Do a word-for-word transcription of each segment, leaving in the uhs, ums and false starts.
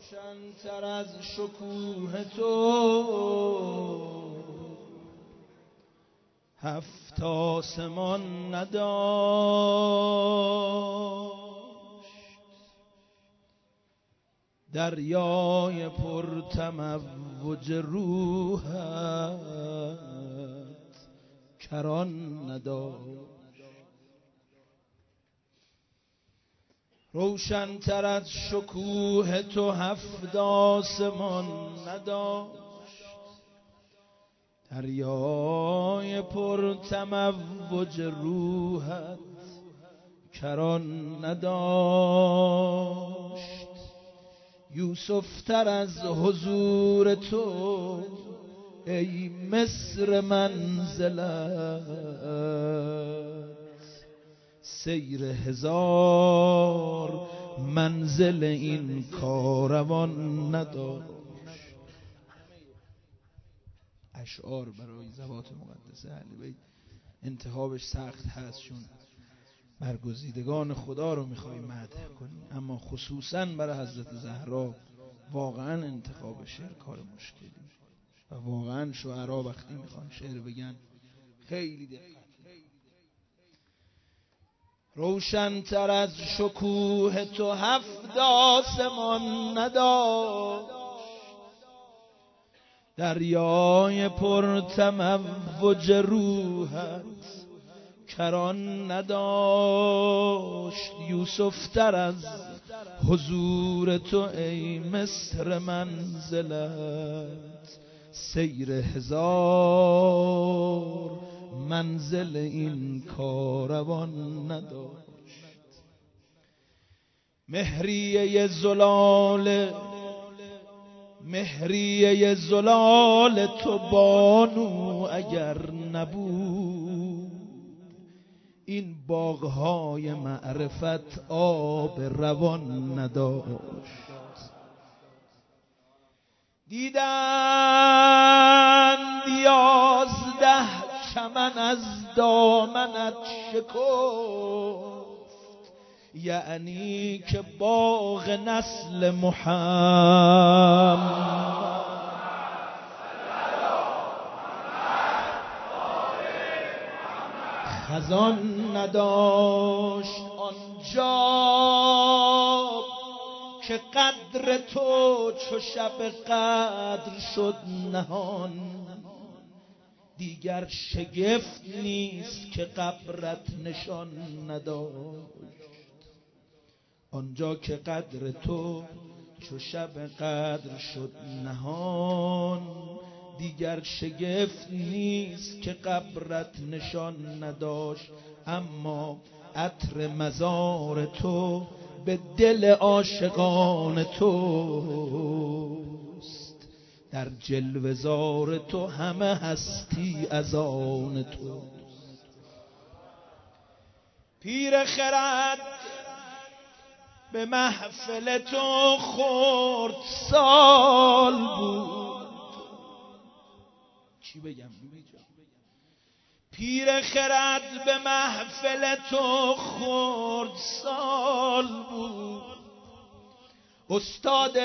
روشن‌تر از شکوه تو هفت آسمان نداشت، دریای پر تموج روحت کران نداشت. روشن‌تر از شکوه تو هفت آسمان نداشت، دریای پر تموج روحت کران نداشت. یوسف تر از حضور تو ای مصر منزلت سیر هزار منزل این کاروان نداشت. اشعار برای ذوات مقدسه اهل بیت انتخابش سخت هست، چون برگزیدگان خدا رو میخوای مدح کنی، اما خصوصا برای حضرت زهرا واقعا انتخاب شعر کار مشکلی و واقعا شعرا وقتی میخوان شعر بگن خیلی دقت. روشن‌تر از شکوه تو هفت آسمان نداشت، دریای پر تموج روحت کران نداشت. یوسف تر از حضور تو ای مصر منزلت سیر هزار منزل این کاروان نداشت. مهریه زلال مهریه زلال تو بانو اگر نبود، این باغهای معرفت آب روان نداشت. دیدند یازده چمن از دامنت شکفت، یعنی که باغ نسل محمد خزان نداشت. آنجا که قدر تو چو شب قدر شد نهان، دیگر شگفت نیست که قبرت نشان نداشت. آنجا که قدر تو چو شب قدر شد نهان، دیگر شگفت نیست که قبرت نشان نداشت. اما عطر مزار تو به دل عاشقان توست، در جلوه زار تو همه هستی از آن توست. پیر خرد به محفل تو خورد سال بود. چی بگم؟ پیر خرد به محفل تو خورد سال بود، استاد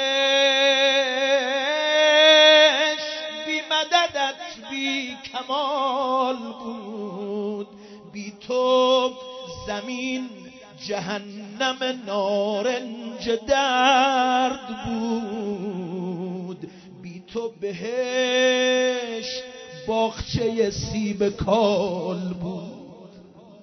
عشق بی مددت بی کمال بود. بی تو زمین جهنم نارنج درد بود، بی تو بهشت باغچه سیب کال بود.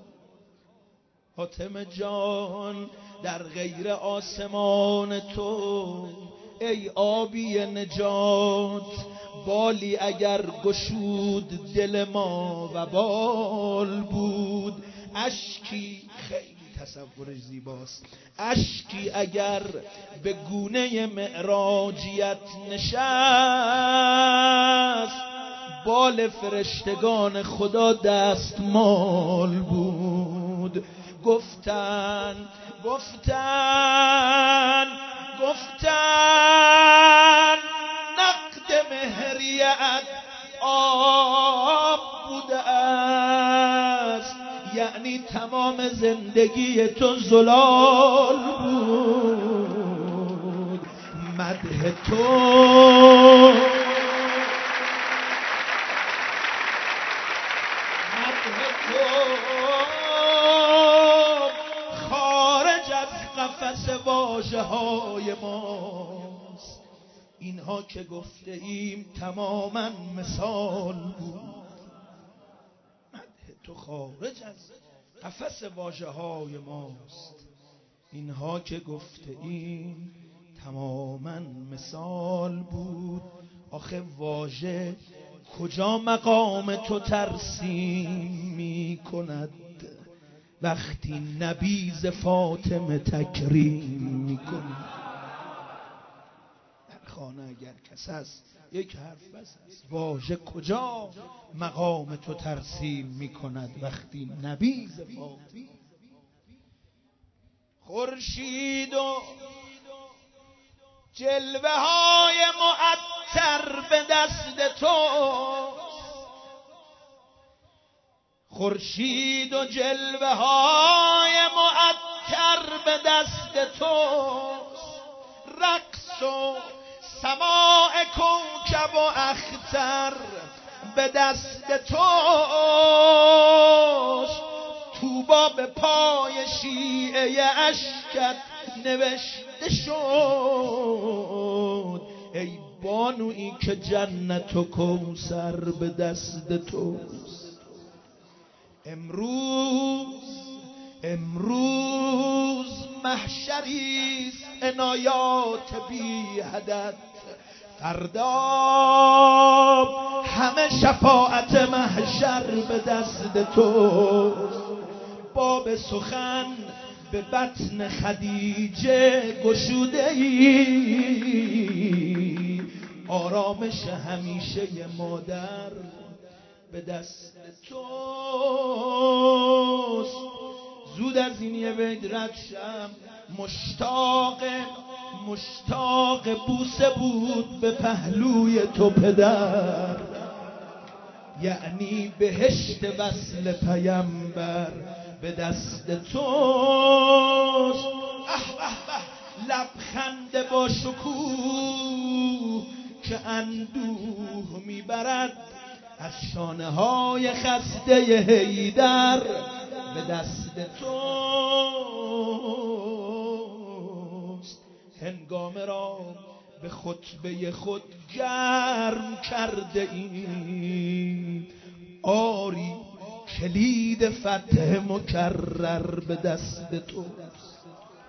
حاتم جان در غیر آسمان تو ای آبی نجات، بالی اگر گشود دل ما و بال بود. اشکی خیلی تصورش زیباست، اشکی اگر به گونه معراجیت نشست، بال فرشتگان خدا دستمال بود. گفتن گفتن گفتن نقد مهریت آب بوده است، یعنی تمام زندگی تو زلال بود. مدح تو خارج از قفس واژه های ماست. اینها که گفته ایم تماما مثال بود. مدح تو خارج از قفس واژه های ماست. اینها که گفته ایم تماما مثال بود. آخه واژه کجا مقام تو ترسیم می کند وقتی نبیذ فاطمه تکریم می کند؟ در خانه اگر کس است یک حرف بس است. واژه کجا مقام تو ترسیم می کند وقتی نبیذ فاطمه. خورشید و جلوه های معطر به دست تو، خورشید و جلوه های معطر به دست تو، رقص و سماع کوکب و اختر به دست توست. توبا به پای شیعه اشکت نوشته شد. ای بانویی که جنت و کوثر به دست توست. امروز امروز محشریست عنایات بی حدت، فردا همه شفاعت محشر به دست توست. باب سخن به بطن خدیجه گشوده ای، آرامش همیشه مادر به دست توست. زود از این یه بیت رد شم. مشتاق مشتاق بوسه بود به پهلوی تو پدر، یعنی بهشت وصل پیامبر به دست توست. اه اه اه لبخند با شکوه که اندوه میبرد از شانه های خسته حیدر به دست توست. هنگامه را به خطبه خود گرم کرده ایم، آری کلید فتح مکرر به دست توست.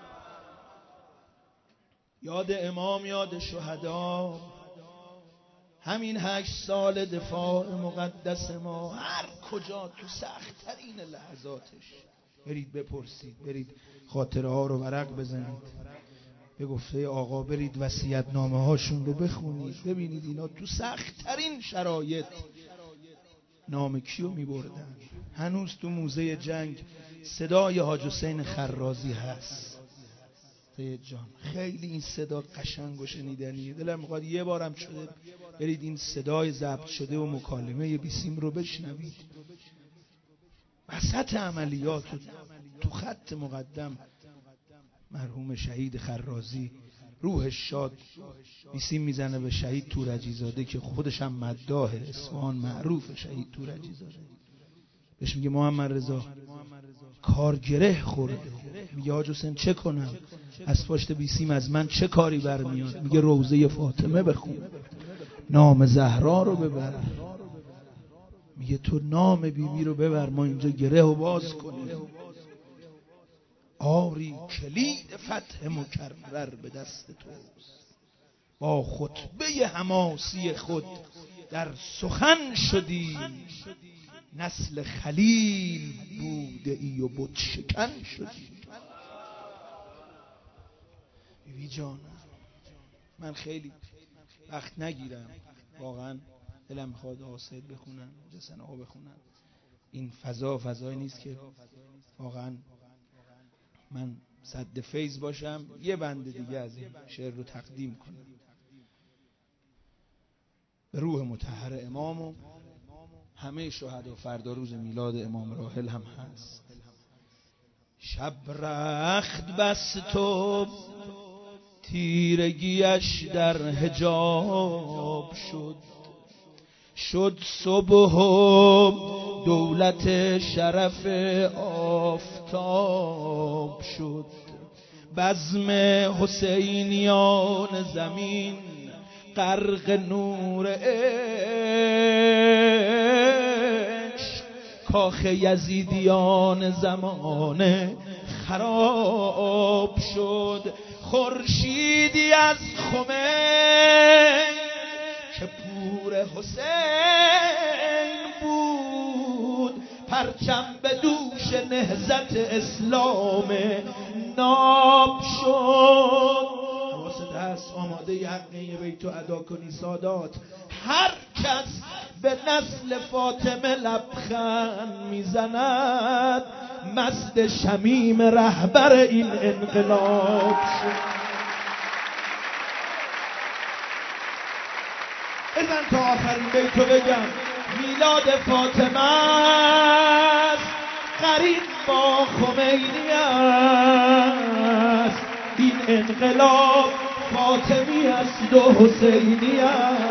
یاد امام، یاد شهدا، همین هشت سال دفاع مقدس ما، هر کجا تو سخت‌ترین لحظاتش برید بپرسید، برید خاطره ها رو ورق بزنید، به گفته آقا برید وصیت‌نامه هاشون رو بخونید، ببینید اینا تو سخت‌ترین شرایط نام کیو می‌بردن. هنوز تو موزه جنگ صدای حاج حسین خرازی هست. سید جان خیلی این صدا قشنگ و شنیدنیه. دلم می‌خواد یه بارم شده برید این صدای ضبط شده و مکالمه بیسیم رو بشنوید. وسط عملیات تو خط مقدم مرحوم شهید خرازی روحش شاد بیسیم میزنه به شهید تورجی زاده که خودش هم مداح اصفهان معروف. شهید تورجی زاده بهش میگه محمد رضا کار گره خورده. میگه حاج حسین چه کنم؟ از پشت بیسیم از من چه کاری برمیاد؟ میگه روضه فاطمه بخون، نام زهرا رو ببر. میگه تو نام بیبی بی رو ببر، ما اینجا گره و باز کنیم. آری کلید فتح مکرر به دست توست. با خطبه حماسی خود در سخن شدی، نسل خلیل بوده ای و بت شکن شدی. بیبی جانم من خیلی وقت نگیرم، واقعا دلم میخواد آسد بخونم، جسن ها بخونم. این فضا فضایی نیست که واقعا من صد فیض باشم یه بند دیگه از این شعر رو تقدیم کنم به روح مطهر امام و همه شهدا. فردا روز میلاد امام راحل هم هست. شب رخت بس تو تیرگیش در حجاب شد، شد صبح و دولت شرف آفتاب شد. بزم حسینیان زمین غرق نور عشق، کاخ یزیدیان زمانه خراب شد. خورشیدی از خمین که پور حسین بود، پرچم به دوش نهضت اسلام ناب شد. حواست هست آماده حقیه بیتو ادا کنی سادات. هر کس به نسل فاطمه لبخند میزند، مست شمیم رهبر این انقلاب شد. بزن تا آخرین بیتو بگم. میلاد فاطمه است، قرین با خمینی است، این انقلاب فاطمی است و حسینی است.